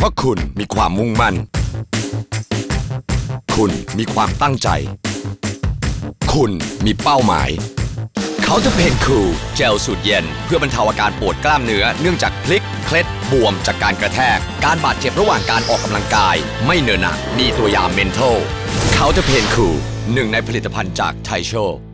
ราะคุณมีความมุ่งมั่นคุณมีความตั้งใจคุณมีเป้าหมายเขาจะเพนคูลเจลสูตรเย็นเพื่อบรรเทาอาการปวดกล้ามเนื้อเนื่องจากพลิกเคล็ดบวมจากการกระแทกการบาดเจ็บระหว่างการออกกำลังกายไม่เนินหนักมีตัวยาเมนทัลเขาจะเพนคูลหนึ่งในผลิตภัณฑ์จากไทโช